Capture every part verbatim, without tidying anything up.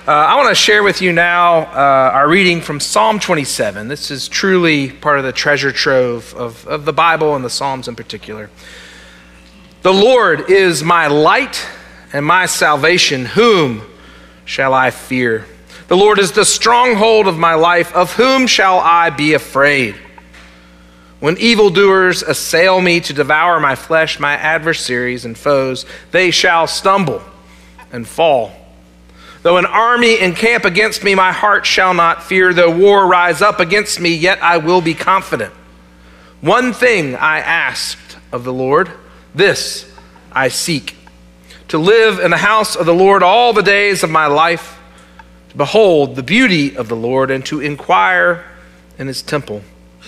Uh, I want to share with you now uh, our reading from Psalm twenty-seven. This is truly part of the treasure trove of, of the Bible and the Psalms in particular. The Lord is my light and my salvation. Whom shall I fear? The Lord is the stronghold of my life. Of whom shall I be afraid? When evildoers assail me to devour my flesh, my adversaries and foes, they shall stumble and fall. Though an army encamp against me, my heart shall not fear. Though war rise up against me, yet I will be confident. One thing I asked of the Lord, this I seek, to live in the house of the Lord all the days of my life, to behold the beauty of the Lord and to inquire in his temple.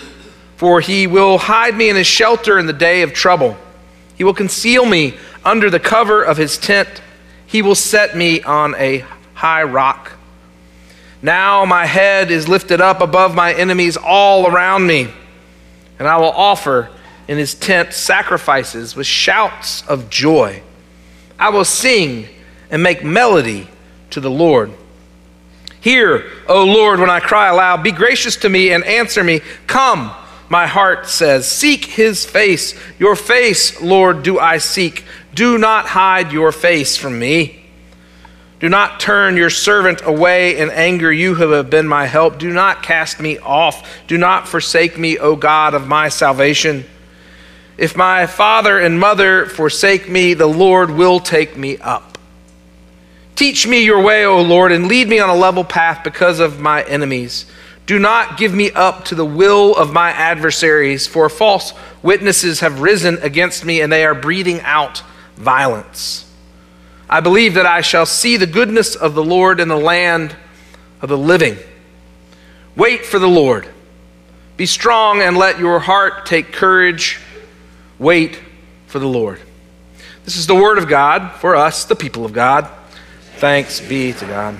For he will hide me in his shelter in the day of trouble. He will conceal me under the cover of his tent. He will set me on a high rock. Now my head is lifted up above my enemies all around me, and I will offer in his tent sacrifices with shouts of joy. I will sing and make melody to the Lord. Hear, O Lord, when I cry aloud. Be gracious to me and answer me. Come, my heart says, seek his face. Your face, Lord, do I seek. Do not hide your face from me. Do not turn your servant away in anger. You who have been my help. Do not cast me off. Do not forsake me, O God of my salvation. If my father and mother forsake me, the Lord will take me up. Teach me your way, O Lord, and lead me on a level path because of my enemies. Do not give me up to the will of my adversaries, for false witnesses have risen against me, and they are breathing out violence. I believe that I shall see the goodness of the Lord in the land of the living. Wait for the Lord. Be strong and let your heart take courage. Wait for the Lord. This is the word of God for us, the people of God. Thanks be to God.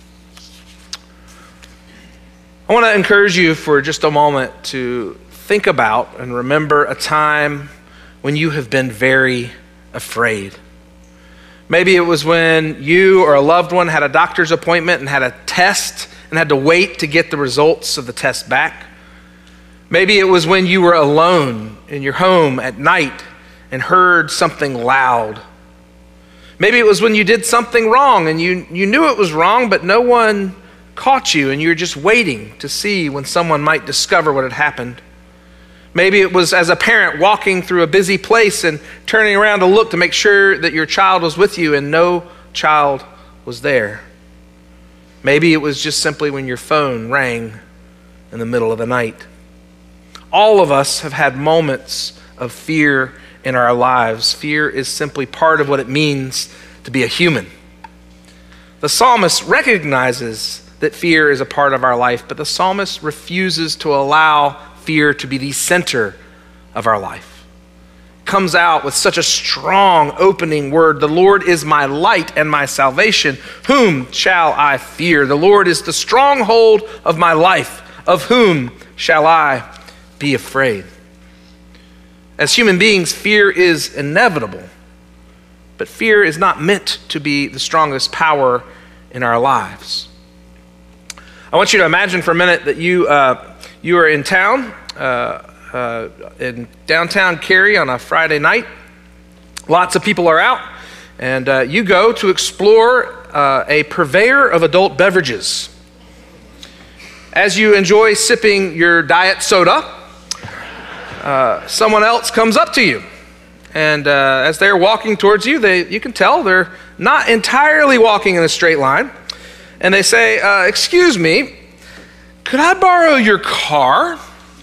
I want to encourage you for just a moment to think about and remember a time when you have been very afraid. Maybe it was when you or a loved one had a doctor's appointment and had a test and had to wait to get the results of the test back. Maybe it was when you were alone in your home at night and heard something loud. Maybe it was when you did something wrong and you, you knew it was wrong, but no one caught you and you're just waiting to see when someone might discover what had happened. Maybe it was as a parent walking through a busy place and turning around to look to make sure that your child was with you and no child was there. Maybe it was just simply when your phone rang in the middle of the night. All of us have had moments of fear in our lives. Fear is simply part of what it means to be a human. The psalmist recognizes that fear is a part of our life, but the psalmist refuses to allow fear to be the center of our life. Comes out with such a strong opening word. The Lord is my light and my salvation. Whom shall I fear? The Lord is the stronghold of my life. Of whom shall I be afraid? As human beings, fear is inevitable, but fear is not meant to be the strongest power in our lives. I want you to imagine for a minute that you uh, you are in town, uh, uh, in downtown Cary on a Friday night. Lots of people are out, and uh, you go to explore uh, a purveyor of adult beverages. As you enjoy sipping your diet soda, uh, someone else comes up to you. And uh, as they're walking towards you, they you can tell they're not entirely walking in a straight line. And they say, uh, excuse me, could I borrow your car?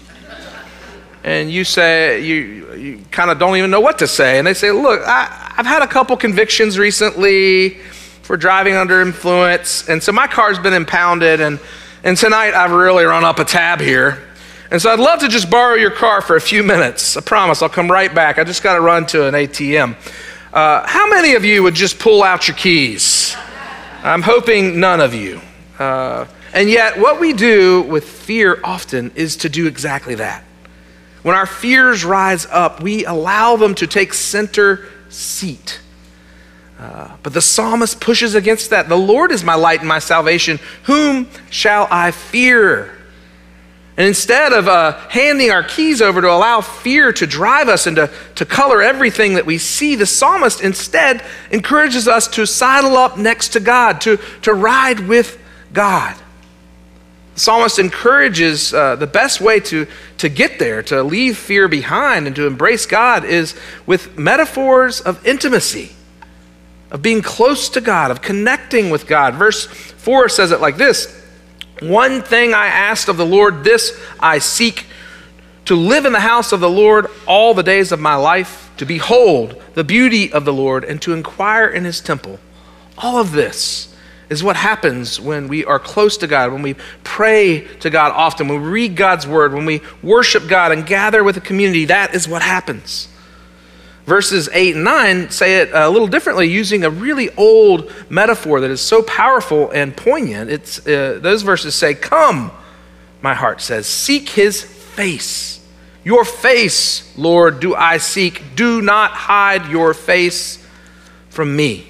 And you say, you, you kind of don't even know what to say. And they say, look, I, I've had a couple convictions recently for driving under influence. And so my car's been impounded. And, and tonight I've really run up a tab here. And so I'd love to just borrow your car for a few minutes. I promise I'll come right back. I just got to run to an A T M. Uh, how many of you would just pull out your keys? I'm hoping none of you. Uh, and yet what we do with fear often is to do exactly that. When our fears rise up, we allow them to take center seat. Uh, but the psalmist pushes against that. The Lord is my light and my salvation. Whom shall I fear? And instead of uh, handing our keys over to allow fear to drive us and to, to color everything that we see, the psalmist instead encourages us to sidle up next to God, to, to ride with God. The psalmist encourages uh, the best way to, to get there, to leave fear behind and to embrace God, is with metaphors of intimacy, of being close to God, of connecting with God. Verse four says it like this: one thing I asked of the Lord, this I seek, to live in the house of the Lord all the days of my life, to behold the beauty of the Lord and to inquire in his temple. All of this is what happens when we are close to God, when we pray to God often, when we read God's word, when we worship God and gather with a community. That is what happens. Verses eight and nine say it a little differently, using a really old metaphor that is so powerful and poignant. It's uh, those verses say, "Come," my heart says, "seek his face. Your face, Lord, do I seek. Do not hide your face from me."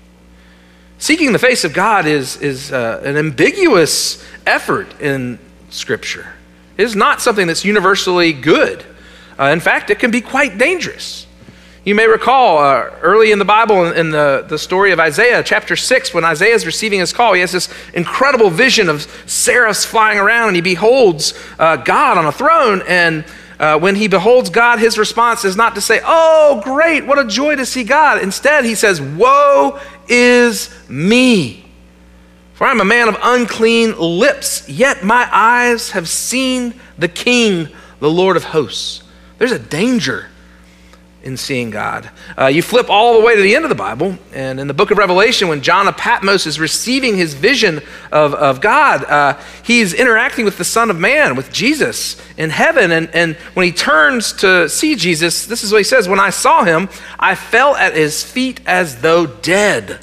Seeking the face of God is, is uh, an ambiguous effort in Scripture. It is not something that's universally good. Uh, in fact, it can be quite dangerous. You may recall uh, early in the Bible, in, in the, the story of Isaiah, chapter six, when Isaiah is receiving his call, he has this incredible vision of seraphs flying around, and he beholds uh, God on a throne. And uh, when he beholds God, his response is not to say, "Oh, great, what a joy to see God." Instead, he says, "Woe is me, for I am a man of unclean lips, yet my eyes have seen the King, the Lord of hosts." There's a danger in seeing God. Uh, you flip all the way to the end of the Bible, and in the book of Revelation, when John of Patmos is receiving his vision of, of God, uh, he's interacting with the Son of Man, with Jesus in heaven, and, and when he turns to see Jesus, this is what he says: "When I saw him, I fell at his feet as though dead."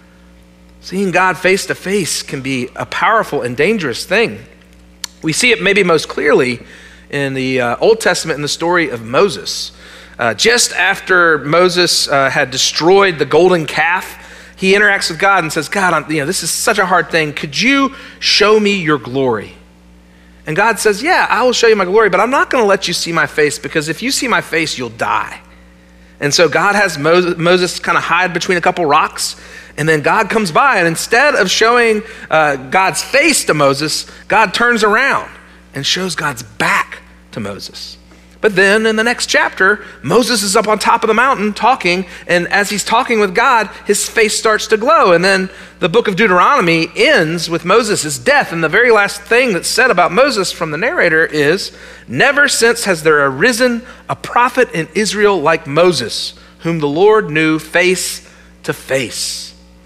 Seeing God face to face can be a powerful and dangerous thing. We see it maybe most clearly in the uh, Old Testament in the story of Moses. Uh, just after Moses uh, had destroyed the golden calf, he interacts with God and says, "God, I'm, you know, this is such a hard thing. Could you show me your glory?" And God says, "Yeah, I will show you my glory, but I'm not going to let you see my face, because if you see my face, you'll die." And so God has Moses, Moses kind of hide between a couple rocks, and then God comes by, and instead of showing uh, God's face to Moses, God turns around and shows God's back to Moses. But then in the next chapter, Moses is up on top of the mountain talking, and as he's talking with God, his face starts to glow. And then the book of Deuteronomy ends with Moses' death, and the very last thing that's said about Moses from the narrator is, "Never since has there arisen a prophet in Israel like Moses, whom the Lord knew face to face."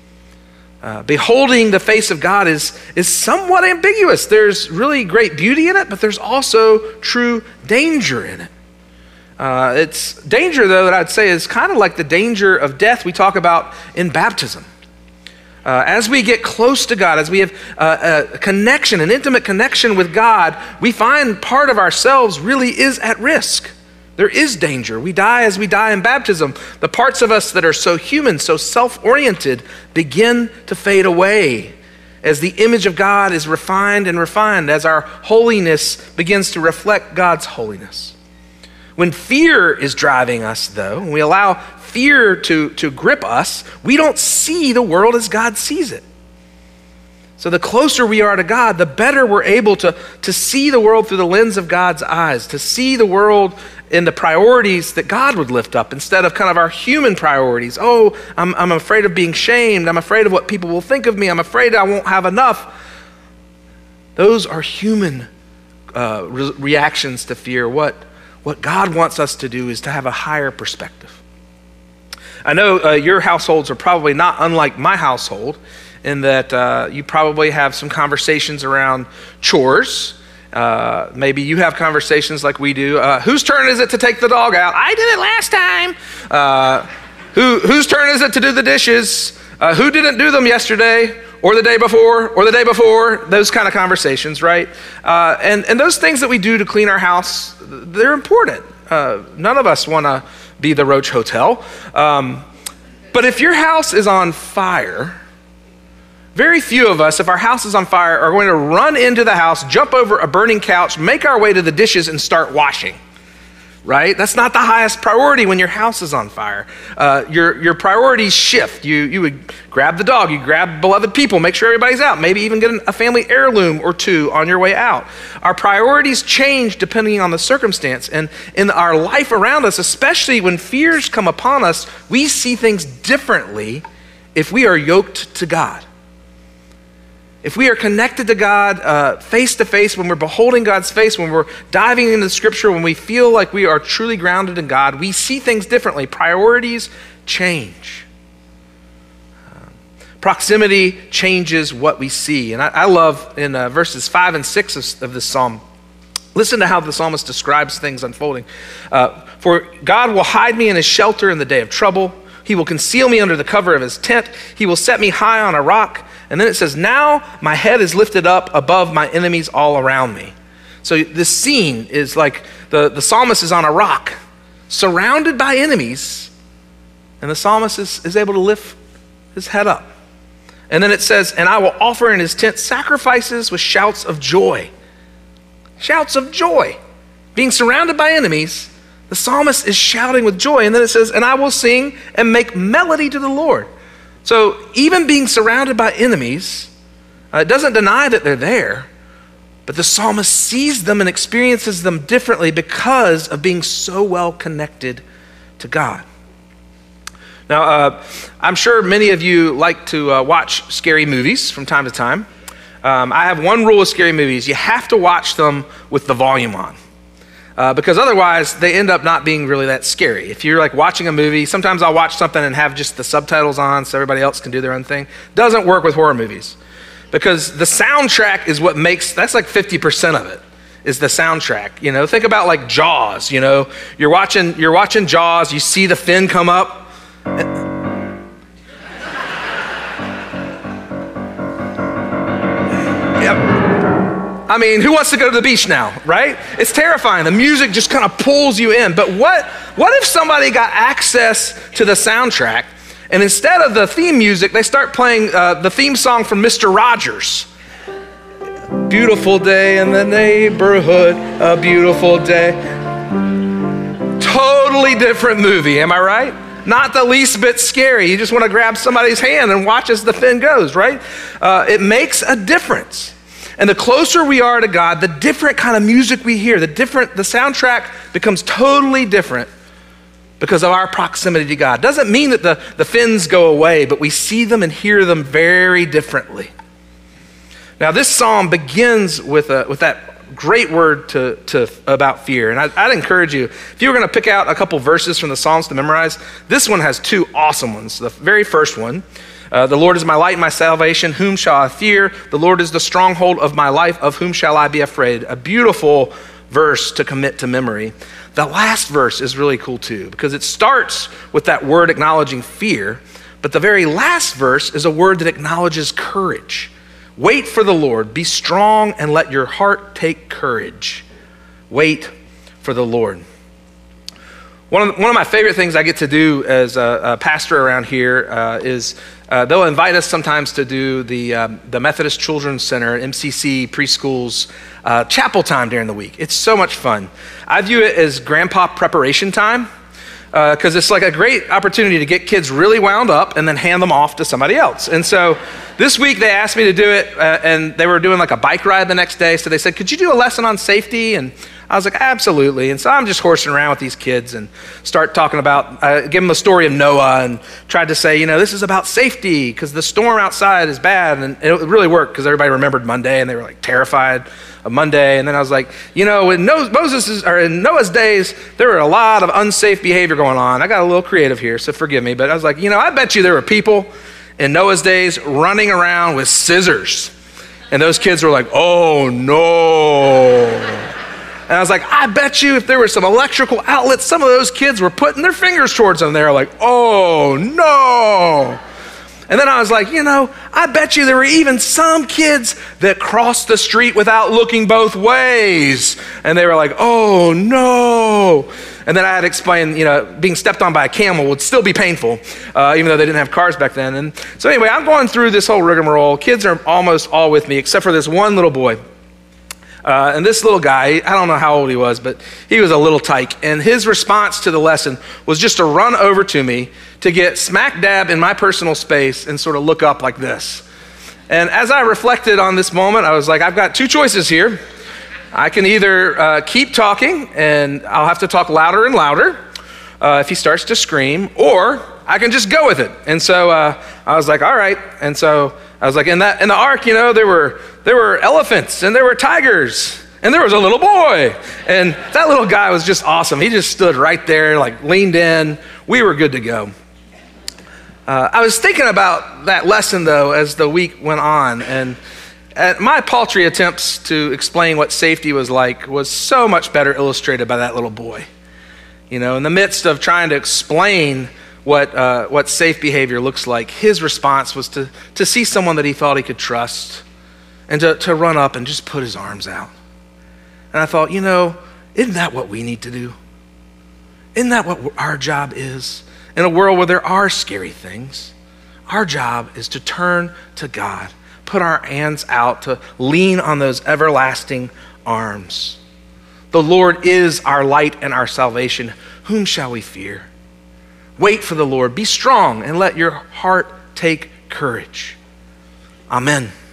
Uh, beholding the face of God is, is somewhat ambiguous. There's really great beauty in it, but there's also true danger in it. Uh, it's danger, though, that I'd say is kind of like the danger of death we talk about in baptism. Uh, as we get close to God, as we have uh, a connection, an intimate connection with God, we find part of ourselves really is at risk. There is danger. We die as we die in baptism. The parts of us that are so human, so self-oriented, begin to fade away as the image of God is refined and refined, as our holiness begins to reflect God's holiness. When fear is driving us, though, when we allow fear to, to grip us, we don't see the world as God sees it. So the closer we are to God, the better we're able to, to see the world through the lens of God's eyes, to see the world in the priorities that God would lift up instead of kind of our human priorities. Oh, I'm, I'm afraid of being shamed. I'm afraid of what people will think of me. I'm afraid I won't have enough. Those are human uh, re- reactions to fear. What, what God wants us to do is to have a higher perspective. I know uh, your households are probably not unlike my household, in that uh, you probably have some conversations around chores. Uh, maybe you have conversations like we do. Uh, whose turn is it to take the dog out? I did it last time. Uh, who, whose turn is it to do the dishes? Uh, who didn't do them yesterday or the day before or the day before? Those kind of conversations, right? Uh, and, and those things that we do to clean our house, they're important. Uh, none of us want to be the Roach Hotel. Um, But if your house is on fire, very few of us, if our house is on fire, are going to run into the house, jump over a burning couch, make our way to the dishes and start washing, right? That's not the highest priority when your house is on fire. Uh, your, your priorities shift. You, you would grab the dog, you grab beloved people, make sure everybody's out, maybe even get a family heirloom or two on your way out. Our priorities change depending on the circumstance. And in our life around us, especially when fears come upon us, we see things differently if we are yoked to God. If we are connected to God uh, face to face, when we're beholding God's face, when we're diving into the scripture, when we feel like we are truly grounded in God, we see things differently. Priorities change. Um, proximity changes what we see. And I, I love in uh, verses five and six of, of this psalm, listen to how the psalmist describes things unfolding. Uh, For God will hide me in his shelter in the day of trouble. He will conceal me under the cover of his tent. He will set me high on a rock. And then it says, now my head is lifted up above my enemies all around me. So this scene is like the, the psalmist is on a rock, surrounded by enemies, and the psalmist is, is able to lift his head up. And then it says, and I will offer in his tent sacrifices with shouts of joy. Shouts of joy. Being surrounded by enemies, the psalmist is shouting with joy. And then it says, and I will sing and make melody to the Lord. So even being surrounded by enemies, uh, it doesn't deny that they're there, but the psalmist sees them and experiences them differently because of being so well connected to God. Now, uh, I'm sure many of you like to uh, watch scary movies from time to time. Um, I have one rule with scary movies. You have to watch them with the volume on. Uh, because otherwise they end up not being really that scary. If you're like watching a movie, sometimes I'll watch something and have just the subtitles on so everybody else can do their own thing. Doesn't work with horror movies because the soundtrack is what makes, that's like fifty percent of it is the soundtrack. You know, think about like Jaws, you know, you're watching, you're watching Jaws, you see the fin come up. Yep. I mean, who wants to go to the beach now, right? It's terrifying. The music just kind of pulls you in. But what, what if somebody got access to the soundtrack and instead of the theme music, they start playing uh, the theme song from Mister Rogers? Beautiful day in the neighborhood, a beautiful day. Totally different movie, am I right? Not the least bit scary. You just want to grab somebody's hand and watch as the fin goes, right? Uh, it makes a difference. And the closer we are to God, the different kind of music we hear, the different, the soundtrack becomes totally different because of our proximity to God. Doesn't mean that the, the fins go away, but we see them and hear them very differently. Now this psalm begins with, a, with that great word to, to, about fear. And I, I'd encourage you, if you were gonna pick out a couple verses from the Psalms to memorize, this one has two awesome ones. The very first one, Uh, the Lord is my light and my salvation, whom shall I fear? The Lord is the stronghold of my life, of whom shall I be afraid? A beautiful verse to commit to memory. The last verse is really cool too, because it starts with that word acknowledging fear, but the very last verse is a word that acknowledges courage. Wait for the Lord, be strong and let your heart take courage. Wait for the Lord. One of, one of my favorite things I get to do as a, a pastor around here uh, is uh, they'll invite us sometimes to do the, um, the Methodist Children's Center, M C C preschools, uh, chapel time during the week. It's so much fun. I view it as grandpa preparation time because uh, it's like a great opportunity to get kids really wound up and then hand them off to somebody else. And so this week they asked me to do it uh, and they were doing like a bike ride the next day. So they said, could you do a lesson on safety? And I was like, absolutely. And so I'm just horsing around with these kids and start talking about, uh, give them the story of Noah and tried to say, you know, this is about safety because the storm outside is bad. And it really worked because everybody remembered Monday and they were like terrified of Monday. And then I was like, you know, in Moses' or in Noah's days, there were a lot of unsafe behavior going on. I got a little creative here, so forgive me. But I was like, you know, I bet you there were people in Noah's days running around with scissors. And those kids were like, oh no. And I was like, I bet you if there were some electrical outlets, some of those kids were putting their fingers towards them. They were like, oh no. And then I was like, you know, I bet you there were even some kids that crossed the street without looking both ways. And they were like, oh no. And then I had to explain, you know, being stepped on by a camel would still be painful, uh, even though they didn't have cars back then. And so anyway, I'm going through this whole rigmarole. Kids are almost all with me, except for this one little boy. Uh, and this little guy, I don't know how old he was, but he was a little tyke. And his response to the lesson was just to run over to me to get smack dab in my personal space and sort of look up like this. And as I reflected on this moment, I was like, I've got two choices here. I can either uh, keep talking, and I'll have to talk louder and louder uh, if he starts to scream, or I can just go with it. And so uh, I was like, all right. And so I was like, in that in the ark, you know, there were there were elephants and there were tigers and there was a little boy. And that little guy was just awesome. He just stood right there, like leaned in. We were good to go. Uh, I was thinking about that lesson though as the week went on, and at my paltry attempts to explain what safety was like was so much better illustrated by that little boy. You know, in the midst of trying to explain what uh, what safe behavior looks like, his response was to to see someone that he thought he could trust and to, to run up and just put his arms out. And I thought, you know, isn't that what we need to do? Isn't that what our job is? In a world where there are scary things, our job is to turn to God, put our hands out, to lean on those everlasting arms. The Lord is our light and our salvation. Whom shall we fear? Wait for the Lord. Be strong and let your heart take courage. Amen.